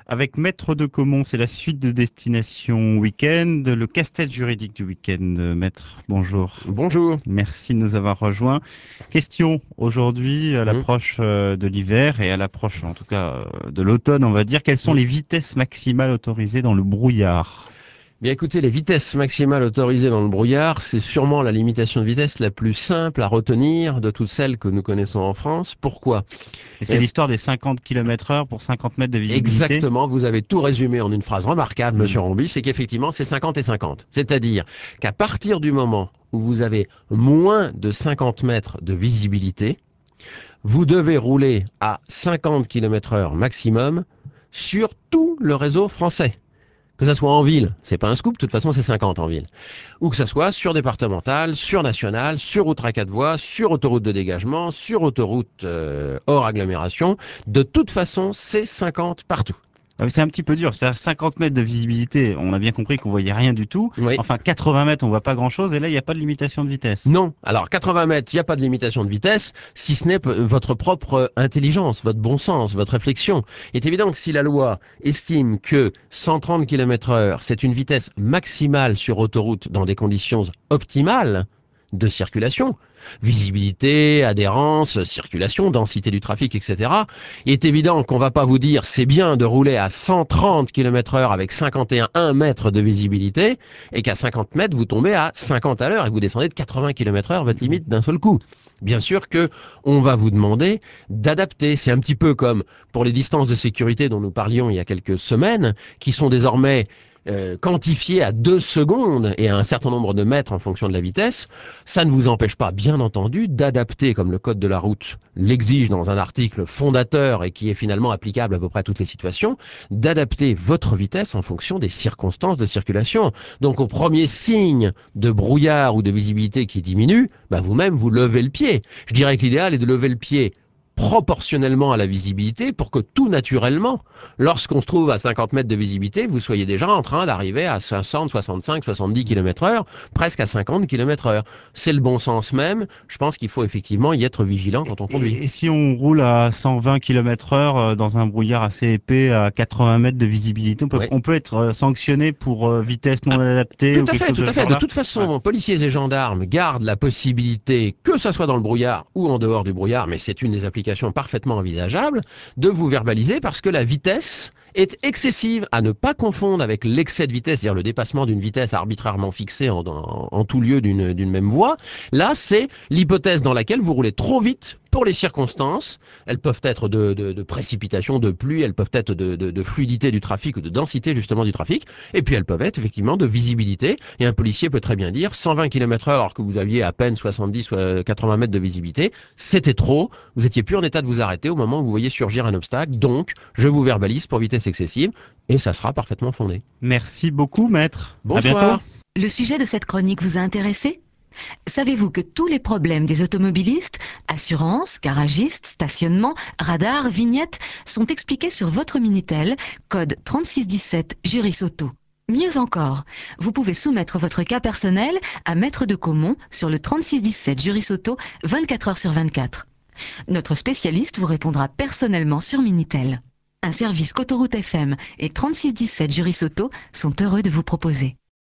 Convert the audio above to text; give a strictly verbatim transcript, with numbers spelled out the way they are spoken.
Avec Maître de Comont, c'est la suite de Destination Week-end, le casse-tête juridique du week-end. euh, Maître, bonjour. Bonjour. Merci de nous avoir rejoints. Question aujourd'hui, à Mmh, l'approche euh, de l'hiver et à l'approche, en tout cas, euh, de l'automne, on va dire, quelles sont mmh. les vitesses maximales autorisées dans le brouillard? Bien écoutez, les vitesses maximales autorisées dans le brouillard, c'est sûrement la limitation de vitesse la plus simple à retenir de toutes celles que nous connaissons en France. Pourquoi? Et c'est Eh, l'histoire des cinquante kilomètres heure pour cinquante mètres de visibilité? Exactement, vous avez tout résumé en une phrase remarquable, Hmm. monsieur Ramby, c'est qu'effectivement c'est cinquante et cinquante. C'est-à-dire qu'à partir du moment où vous avez moins de cinquante mètres de visibilité, vous devez rouler à cinquante kilomètres heure maximum sur tout le réseau français. Que ça soit en ville, c'est pas un scoop, de toute façon c'est cinquante en ville. Ou que ça soit sur départemental, sur national, sur route à quatre voies, sur autoroute de dégagement, sur autoroute euh, hors agglomération. De toute façon, c'est cinquante partout. Ah oui, c'est un petit peu dur, c'est-à-dire cinquante mètres de visibilité, on a bien compris qu'on voyait rien du tout. Oui. Enfin, quatre-vingts mètres, on voit pas grand-chose, et là, il n'y a pas de limitation de vitesse. Non. Alors quatre-vingts mètres, il n'y a pas de limitation de vitesse, si ce n'est votre propre intelligence, votre bon sens, votre réflexion. Il est évident que si la loi estime que cent trente kilomètres heure, c'est une vitesse maximale sur autoroute dans des conditions optimales de circulation, visibilité, adhérence, circulation, densité du trafic, et cetera. Il est évident qu'on ne va pas vous dire c'est bien de rouler à cent trente kilomètres heure avec cinquante et un mètres de visibilité et qu'à cinquante mètres, vous tombez à cinquante à l'heure et que vous descendez de quatre-vingts kilomètres heure, votre limite d'un seul coup. Bien sûr que on va vous demander d'adapter. C'est un petit peu comme pour les distances de sécurité dont nous parlions il y a quelques semaines, qui sont désormais euh, quantifiées à deux secondes et à un certain nombre de mètres en fonction de la vitesse. Ça ne vous empêche pas, bien entendu, d'adapter, comme le code de la route l'exige dans un article fondateur et qui est finalement applicable à peu près à toutes les situations, d'adapter votre vitesse en fonction des circonstances de circulation. Donc au premier signe de brouillard ou de visibilité qui diminue, bah vous-même vous levez le pied. Je dirais que l'idéal est de lever le pied proportionnellement à la visibilité pour que tout naturellement, lorsqu'on se trouve à cinquante mètres de visibilité, vous soyez déjà en train d'arriver à soixante, soixante-cinq, soixante-dix kilomètres heure, presque à cinquante kilomètres heure. C'est le bon sens même. Je pense qu'il faut effectivement y être vigilant Et, quand on conduit. et- et si on roule à cent vingt kilomètres heure euh, dans un brouillard assez épais à quatre-vingts mètres de visibilité, on peut, Oui. on peut être euh, sanctionné pour euh, vitesse non adaptée Tout ou à quelque fait, chose tout de ce à fait. De genre-là? toute Ouais. façon, policiers et gendarmes gardent la possibilité, que ça soit dans le brouillard ou en dehors du brouillard, mais c'est une des applications parfaitement envisageables, de vous verbaliser parce que la vitesse est excessive, à ne pas confondre avec l'excès de vitesse, c'est-à-dire le dépassement d'une vitesse arbitrairement fixée en, en- en tout lieu d'une d'une même voie. Là, c'est l'hypothèse dans laquelle vous roulez trop vite pour les circonstances. Elles peuvent être de, de- de précipitation, de pluie, elles peuvent être de, de- de fluidité du trafic ou de densité justement du trafic, et puis elles peuvent être effectivement de visibilité. Et un policier peut très bien dire cent vingt kilomètres heure alors que vous aviez à peine soixante-dix ou quatre-vingts mètres de visibilité, c'était trop, vous étiez plus en état de vous arrêter au moment où vous voyez surgir un obstacle, donc je vous verbalise pour vitesse excessive, et ça sera parfaitement fondé. Merci beaucoup, maître. À bientôt. Bonsoir. Le sujet de cette chronique vous a intéressé? Savez-vous que tous les problèmes des automobilistes, assurance, garagiste, stationnement, radar, vignette, sont expliqués sur votre Minitel, code trente-six dix-sept Juris Auto. Mieux encore, vous pouvez soumettre votre cas personnel à Maître de Comont sur le trente-six dix-sept Juris Auto vingt-quatre heures sur vingt-quatre. Notre spécialiste vous répondra personnellement sur Minitel. Un service qu'Autoroute F M et trente-six dix-sept Juris Auto sont heureux de vous proposer.